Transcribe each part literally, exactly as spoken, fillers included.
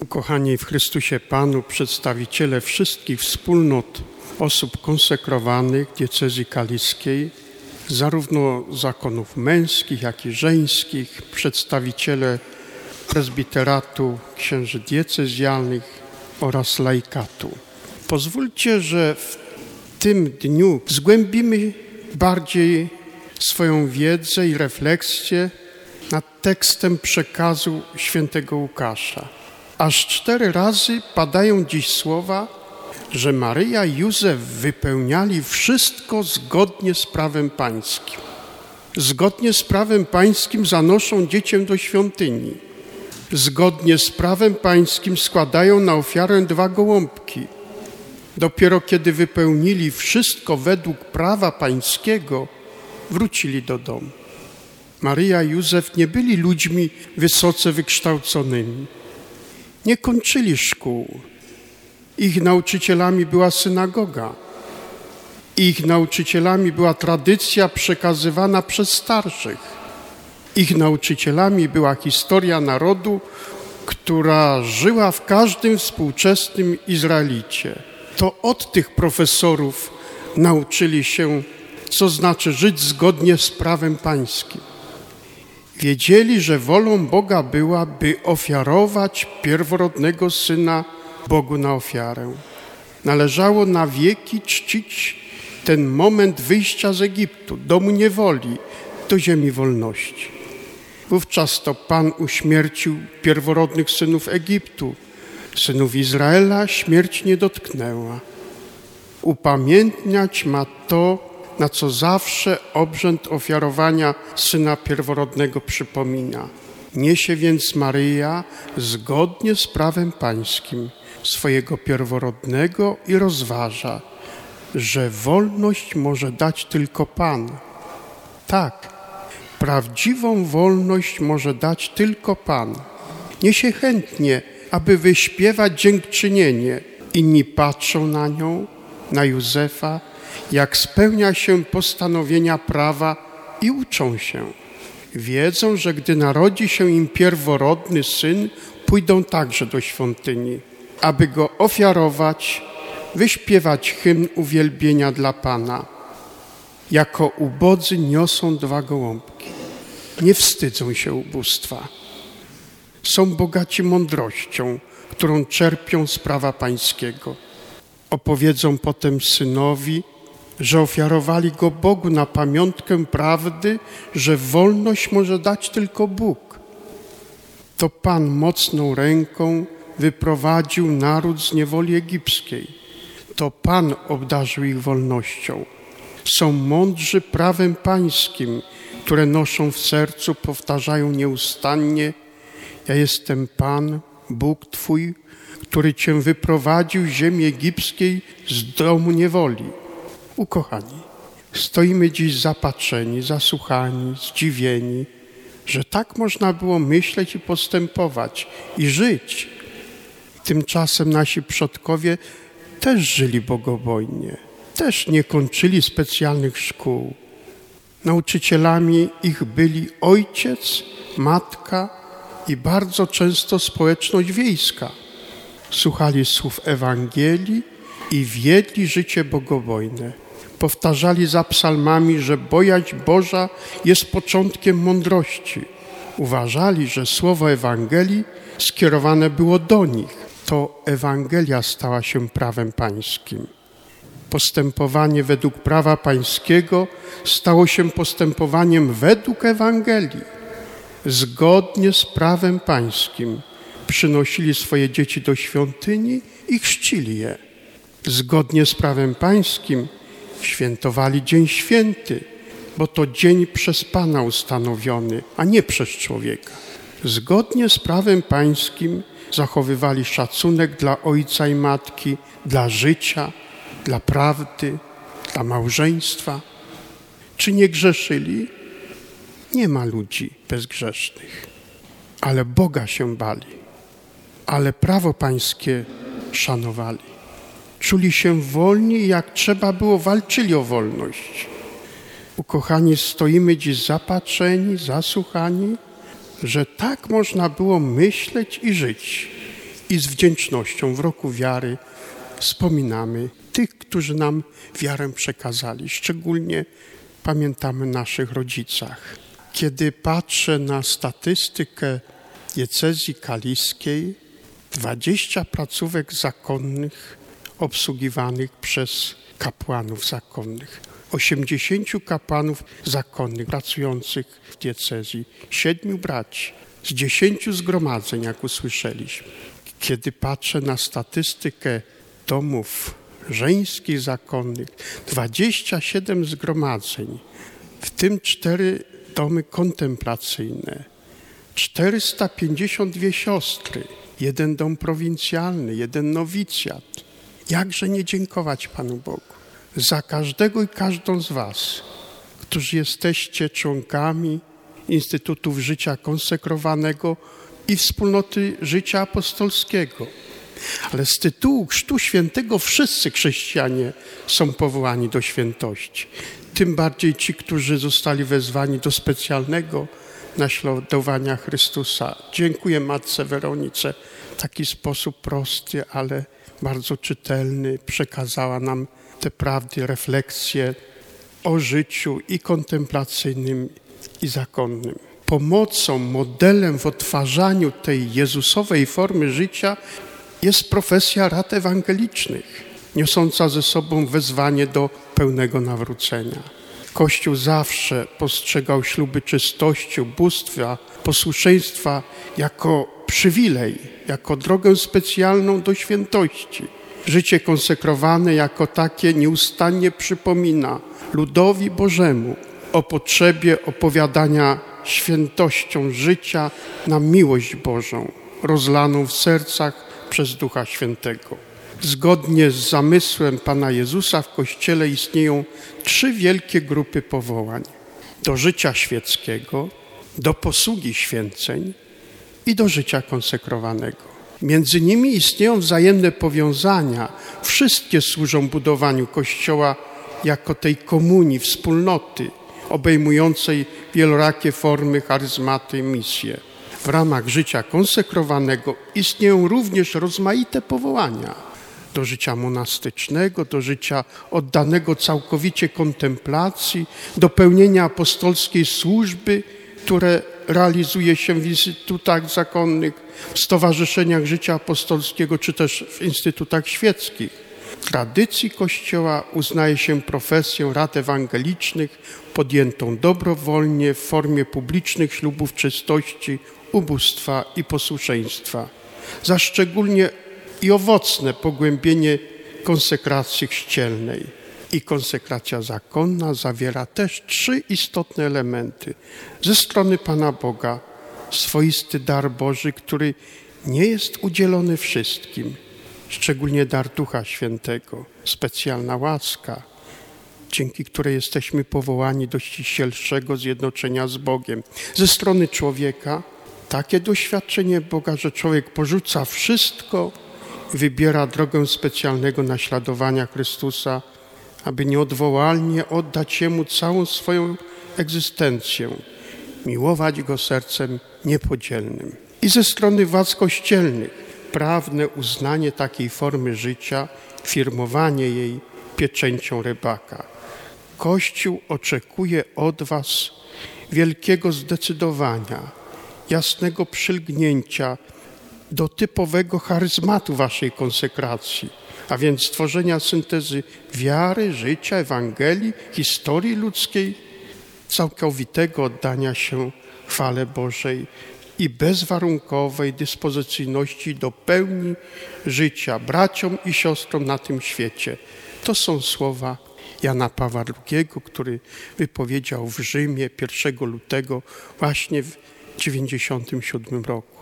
Ukochani w Chrystusie Panu, przedstawiciele wszystkich wspólnot osób konsekrowanych diecezji kaliskiej, zarówno zakonów męskich, jak i żeńskich, przedstawiciele prezbiteratu, księży diecezjalnych oraz laikatu. Pozwólcie, że w tym dniu zgłębimy bardziej swoją wiedzę i refleksję nad tekstem przekazu świętego Łukasza. Aż cztery razy padają dziś słowa, że Maryja i Józef wypełniali wszystko zgodnie z prawem pańskim. Zgodnie z prawem pańskim zanoszą dziecię do świątyni. Zgodnie z prawem pańskim składają na ofiarę dwa gołąbki. Dopiero kiedy wypełnili wszystko według prawa pańskiego, wrócili do domu. Maryja i Józef nie byli ludźmi wysoce wykształconymi. Nie kończyli szkół. Ich nauczycielami była synagoga. Ich nauczycielami była tradycja przekazywana przez starszych. Ich nauczycielami była historia narodu, która żyła w każdym współczesnym Izraelicie. To od tych profesorów nauczyli się, co znaczy żyć zgodnie z prawem pańskim. Wiedzieli, że wolą Boga była, by ofiarować pierworodnego syna Bogu na ofiarę. Należało na wieki czcić ten moment wyjścia z Egiptu, domu niewoli, do ziemi wolności. Wówczas to Pan uśmiercił pierworodnych synów Egiptu. Synów Izraela śmierć nie dotknęła. Upamiętniać ma to, na co zawsze obrzęd ofiarowania syna pierworodnego przypomina. Niesie więc Maryja zgodnie z prawem pańskim swojego pierworodnego i rozważa, że wolność może dać tylko Pan. Tak, prawdziwą wolność może dać tylko Pan. Niesie chętnie, aby wyśpiewać dziękczynienie. Inni patrzą na nią, na Józefa, jak spełnia się postanowienia prawa i uczą się. Wiedzą, że gdy narodzi się im pierworodny syn, pójdą także do świątyni, aby go ofiarować, wyśpiewać hymn uwielbienia dla Pana. Jako ubodzy niosą dwa gołąbki. Nie wstydzą się ubóstwa. Są bogaci mądrością, którą czerpią z prawa pańskiego. Opowiedzą potem synowi, że ofiarowali go Bogu na pamiątkę prawdy, że wolność może dać tylko Bóg. To Pan mocną ręką wyprowadził naród z niewoli egipskiej. To Pan obdarzył ich wolnością. Są mądrzy prawem pańskim, które noszą w sercu, powtarzają nieustannie: ja jestem Pan, Bóg Twój, który Cię wyprowadził z ziemi egipskiej, z domu niewoli. Ukochani, stoimy dziś zapatrzeni, zasłuchani, zdziwieni, że tak można było myśleć i postępować i żyć. Tymczasem nasi przodkowie też żyli bogobojnie, też nie kończyli specjalnych szkół. Nauczycielami ich byli ojciec, matka i bardzo często społeczność wiejska. Słuchali słów Ewangelii i wiedli życie bogobojne. Powtarzali za psalmami, że bojaźń Boża jest początkiem mądrości. Uważali, że słowo Ewangelii skierowane było do nich. To Ewangelia stała się prawem pańskim. Postępowanie według prawa pańskiego stało się postępowaniem według Ewangelii. Zgodnie z prawem pańskim przynosili swoje dzieci do świątyni i chrzcili je. Zgodnie z prawem pańskim świętowali Dzień Święty, bo to dzień przez Pana ustanowiony, a nie przez człowieka. Zgodnie z prawem pańskim zachowywali szacunek dla ojca i matki, dla życia, dla prawdy, dla małżeństwa. Czy nie grzeszyli? Nie ma ludzi bezgrzesznych, ale Boga się bali, ale prawo pańskie szanowali. Czuli się wolni i jak trzeba było, walczyli o wolność. Ukochani, stoimy dziś zapatrzeni, zasłuchani, że tak można było myśleć i żyć. i z wdzięcznością w roku wiary wspominamy tych, którzy nam wiarę przekazali. Szczególnie pamiętamy naszych rodzicach. Kiedy patrzę na statystykę diecezji kaliskiej, dwadzieścia placówek zakonnych obsługiwanych przez kapłanów zakonnych, osiemdziesięciu kapłanów zakonnych pracujących w diecezji, siedmiu braci, z dziesięciu zgromadzeń, jak usłyszeliśmy. Kiedy patrzę na statystykę domów żeńskich zakonnych, dwadzieścia siedem zgromadzeń, w tym cztery domy kontemplacyjne, czterysta pięćdziesiąt dwie siostry, jeden dom prowincjalny, jeden nowicjat. Jakże nie dziękować Panu Bogu za każdego i każdą z was, którzy jesteście członkami Instytutów Życia Konsekrowanego i Wspólnoty Życia Apostolskiego. Ale z tytułu Chrztu Świętego wszyscy chrześcijanie są powołani do świętości. Tym bardziej ci, którzy zostali wezwani do specjalnego naśladowania Chrystusa. Dziękuję Matce Weronice. W taki sposób prosty, ale bardzo czytelny przekazała nam te prawdy, refleksje o życiu i kontemplacyjnym, i zakonnym. Pomocą, modelem w odtwarzaniu tej Jezusowej formy życia jest profesja rad ewangelicznych, niosąca ze sobą wezwanie do pełnego nawrócenia. Kościół zawsze postrzegał śluby czystości, ubóstwa, posłuszeństwa jako przywilej, jako drogę specjalną do świętości. Życie konsekrowane jako takie nieustannie przypomina ludowi Bożemu o potrzebie opowiadania świętością życia na miłość Bożą, rozlaną w sercach przez Ducha Świętego. Zgodnie z zamysłem Pana Jezusa w Kościele istnieją trzy wielkie grupy powołań. Do życia świeckiego, do posługi święceń i do życia konsekrowanego. Między nimi istnieją wzajemne powiązania. Wszystkie służą budowaniu Kościoła jako tej komunii, wspólnoty, obejmującej wielorakie formy, charyzmaty, misje. W ramach życia konsekrowanego istnieją również rozmaite powołania do życia monastycznego, do życia oddanego całkowicie kontemplacji, do pełnienia apostolskiej służby, które realizuje się w instytutach zakonnych, w stowarzyszeniach życia apostolskiego, czy też w instytutach świeckich. W tradycji Kościoła uznaje się profesję rad ewangelicznych podjętą dobrowolnie w formie publicznych ślubów czystości, ubóstwa i posłuszeństwa za szczególnie i owocne pogłębienie konsekracji chrzcielnej. I konsekracja zakonna zawiera też trzy istotne elementy. Ze strony Pana Boga swoisty dar Boży, który nie jest udzielony wszystkim, szczególnie dar Ducha Świętego, specjalna łaska, dzięki której jesteśmy powołani do ściślejszego zjednoczenia z Bogiem. Ze strony człowieka takie doświadczenie Boga, że człowiek porzuca wszystko, wybiera drogę specjalnego naśladowania Chrystusa, aby nieodwołalnie oddać Jemu całą swoją egzystencję, miłować Go sercem niepodzielnym. I ze strony władz kościelnych prawne uznanie takiej formy życia, firmowanie jej pieczęcią rybaka. Kościół oczekuje od was wielkiego zdecydowania, jasnego przylgnięcia do typowego charyzmatu waszej konsekracji, a więc stworzenia syntezy wiary, życia, Ewangelii, historii ludzkiej, całkowitego oddania się chwale Bożej i bezwarunkowej dyspozycyjności do pełni życia braciom i siostrom na tym świecie. To są słowa Jana Pawła drugiego, który wypowiedział w Rzymie pierwszego lutego właśnie w dziewięćdziesiątym siódmym roku.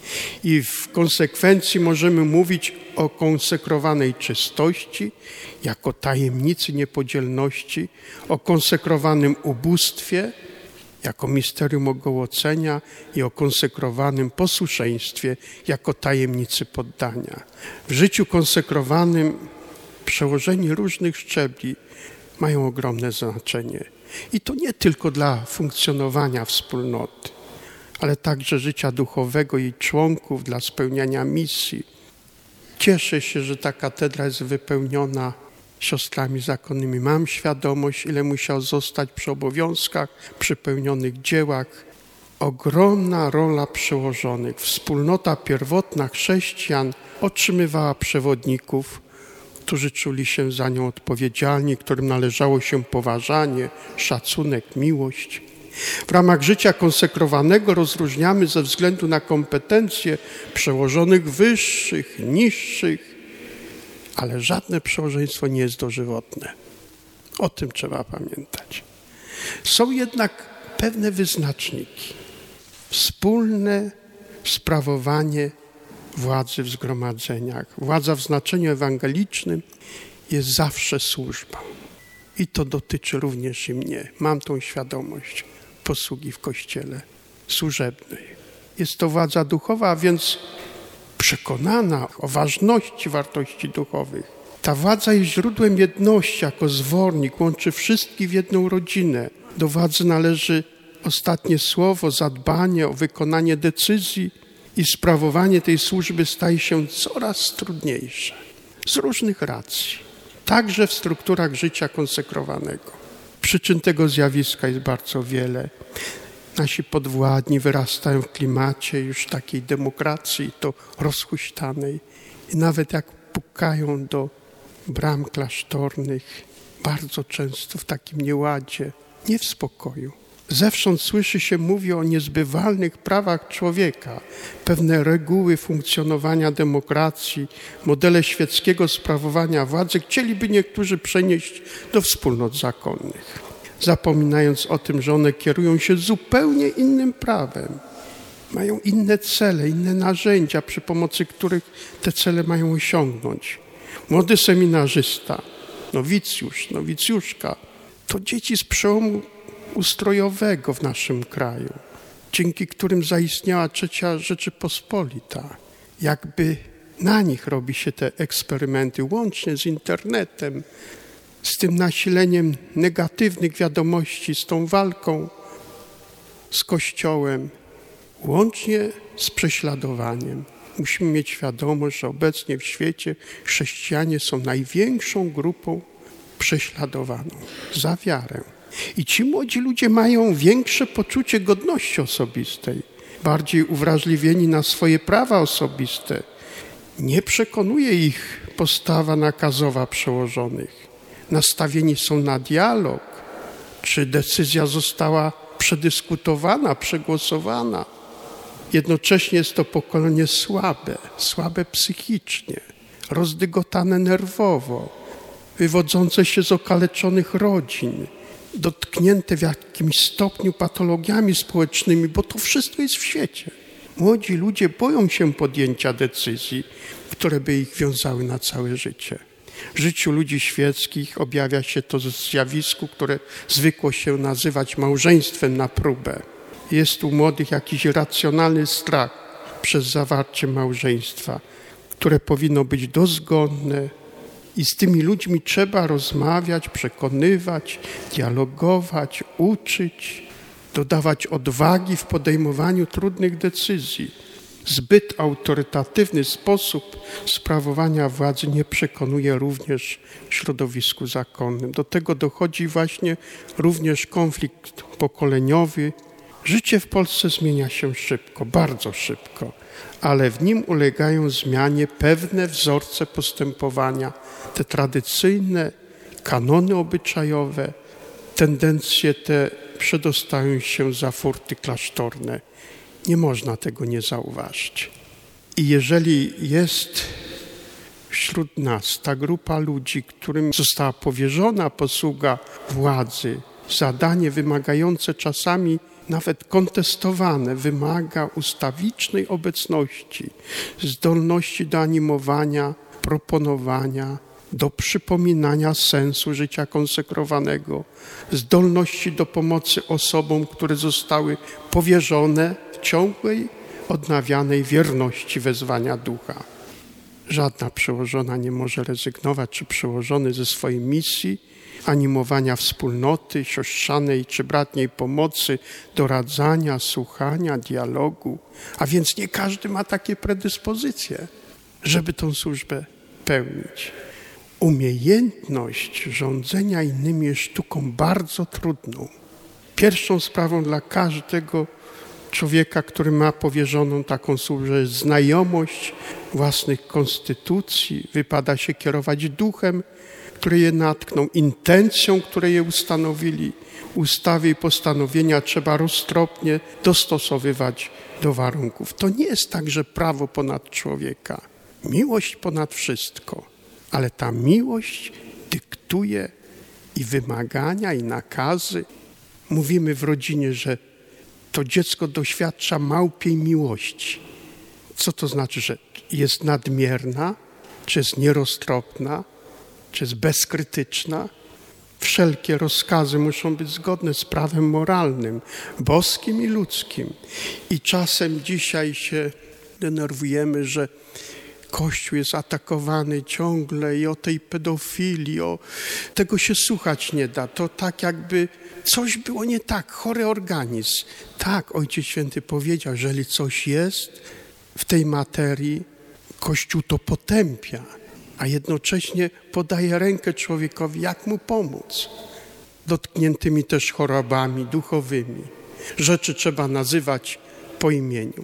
I w konsekwencji możemy mówić o konsekrowanej czystości jako tajemnicy niepodzielności, o konsekrowanym ubóstwie jako misterium ogołocenia i o konsekrowanym posłuszeństwie jako tajemnicy poddania. W życiu konsekrowanym przełożeni różnych szczebli mają ogromne znaczenie. I to nie tylko dla funkcjonowania wspólnoty, ale także życia duchowego jej członków, dla spełniania misji, Cieszę się, że ta katedra jest wypełniona siostrami zakonnymi. Mam świadomość, ile musiał zostać przy obowiązkach, przy pełnionych dziełach. Ogromna rola przełożonych. Wspólnota pierwotna chrześcijan otrzymywała przewodników, którzy czuli się za nią odpowiedzialni, którym należało się poważanie, szacunek, miłość. W ramach życia konsekrowanego rozróżniamy ze względu na kompetencje przełożonych wyższych, niższych, ale żadne przełożeństwo nie jest dożywotne. O tym trzeba pamiętać. Są jednak pewne wyznaczniki. Wspólne sprawowanie władzy w zgromadzeniach. Władza w znaczeniu ewangelicznym jest zawsze służbą. I to dotyczy również i mnie. Mam tą świadomość posługi w Kościele służebnej. Jest to władza duchowa, a więc przekonana o ważności wartości duchowych. Ta władza jest źródłem jedności, jako zwornik, łączy wszystkich w jedną rodzinę. Do władzy należy ostatnie słowo, zadbanie o wykonanie decyzji i sprawowanie tej służby staje się coraz trudniejsze. Z różnych racji. Także w strukturach życia konsekrowanego. Przyczyn tego zjawiska jest bardzo wiele. Nasi podwładni wyrastają w klimacie już takiej demokracji, to rozhuśtanej. I nawet jak pukają do bram klasztornych, bardzo często w takim nieładzie, nie w spokoju. Zewsząd słyszy się, mówi o niezbywalnych prawach człowieka, pewne reguły funkcjonowania demokracji, modele świeckiego sprawowania władzy chcieliby niektórzy przenieść do wspólnot zakonnych, zapominając o tym, że one kierują się zupełnie innym prawem. Mają inne cele, inne narzędzia, przy pomocy których te cele mają osiągnąć. Młody seminarzysta, nowicjusz, nowicjuszka, to dzieci z przełomu ustrojowego w naszym kraju, dzięki którym zaistniała trzecia Rzeczypospolita. Jakby na nich robi się te eksperymenty, łącznie z internetem, z tym nasileniem negatywnych wiadomości, z tą walką z Kościołem, łącznie z prześladowaniem. Musimy mieć świadomość, że obecnie w świecie chrześcijanie są największą grupą prześladowaną za wiarę. I ci młodzi ludzie mają większe poczucie godności osobistej, bardziej uwrażliwieni na swoje prawa osobiste. Nie przekonuje ich postawa nakazowa przełożonych. Nastawieni są na dialog, czy decyzja została przedyskutowana, przegłosowana. Jednocześnie jest to pokolenie słabe, słabe psychicznie, rozdygotane nerwowo, wywodzące się z okaleczonych rodzin, dotknięte w jakimś stopniu patologiami społecznymi, bo to wszystko jest w świecie. Młodzi ludzie boją się podjęcia decyzji, które by ich wiązały na całe życie. W życiu ludzi świeckich objawia się to zjawisku, które zwykło się nazywać małżeństwem na próbę. Jest u młodych jakiś racjonalny strach przed zawarciem małżeństwa, które powinno być dozgonne i z tymi ludźmi trzeba rozmawiać, przekonywać, dialogować, uczyć, dodawać odwagi w podejmowaniu trudnych decyzji. Zbyt autorytatywny sposób sprawowania władzy nie przekonuje również w środowisku zakonnym. Do tego dochodzi właśnie również konflikt pokoleniowy. Życie w Polsce zmienia się szybko, bardzo szybko, ale w nim ulegają zmianie pewne wzorce postępowania, te tradycyjne kanony obyczajowe, tendencje te przedostają się za furty klasztorne. Nie można tego nie zauważyć. I jeżeli jest wśród nas ta grupa ludzi, którym została powierzona posługa władzy, zadanie wymagające czasami nawet kontestowane, wymaga ustawicznej obecności, zdolności do animowania, proponowania, do przypominania sensu życia konsekrowanego, zdolności do pomocy osobom, które zostały powierzone w ciągłej, odnawianej wierności wezwania ducha. Żadna przełożona nie może rezygnować, czy przełożony ze swojej misji, animowania wspólnoty, siostrzanej czy bratniej pomocy, doradzania, słuchania, dialogu. A więc nie każdy ma takie predyspozycje. żeby tą służbę pełnić. Umiejętność rządzenia innymi jest sztuką bardzo trudną. Pierwszą sprawą dla każdego człowieka, który ma powierzoną taką służbę, jest znajomość własnych konstytucji. Wypada się kierować duchem, który je natknął, intencją, które je ustanowili. Ustawy i postanowienia trzeba roztropnie dostosowywać do warunków. To nie jest tak, że prawo ponad człowieka. Miłość ponad wszystko. Ale ta miłość dyktuje i wymagania, i nakazy. Mówimy w rodzinie, że to dziecko doświadcza małpiej miłości. Co to znaczy, że jest nadmierna, czy jest nieroztropna, czy jest bezkrytyczna? Wszelkie rozkazy muszą być zgodne z prawem moralnym, boskim i ludzkim. I czasem dzisiaj się denerwujemy, że Kościół jest atakowany ciągle i o tej pedofilii, o tego się słuchać nie da. To tak jakby coś było nie tak, chory organizm. Tak, Ojciec Święty powiedział, jeżeli coś jest w tej materii, Kościół to potępia, a jednocześnie podaje rękę człowiekowi, jak mu pomóc. Dotkniętymi też chorobami duchowymi. Rzeczy trzeba nazywać po imieniu.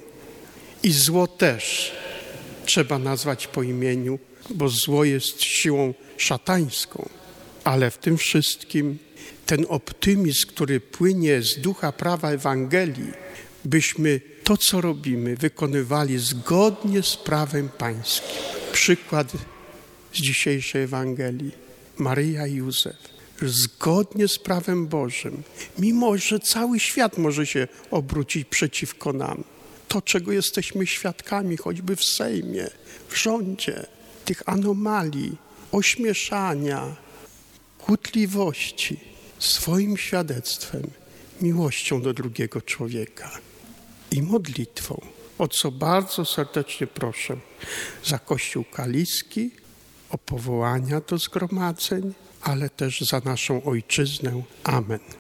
I zło też trzeba nazwać po imieniu, bo zło jest siłą szatańską. Ale w tym wszystkim ten optymizm, który płynie z ducha prawa Ewangelii, byśmy to, co robimy, wykonywali zgodnie z prawem pańskim. Przykład z dzisiejszej Ewangelii. Maryja i Józef. Zgodnie z prawem Bożym. Mimo że cały świat może się obrócić przeciwko nam. To, czego jesteśmy świadkami, choćby w Sejmie, w rządzie, tych anomalii, ośmieszania, kłótliwości, swoim świadectwem, miłością do drugiego człowieka i modlitwą, o co bardzo serdecznie proszę za Kościół Kaliski, o powołania do zgromadzeń, ale też za naszą ojczyznę. Amen.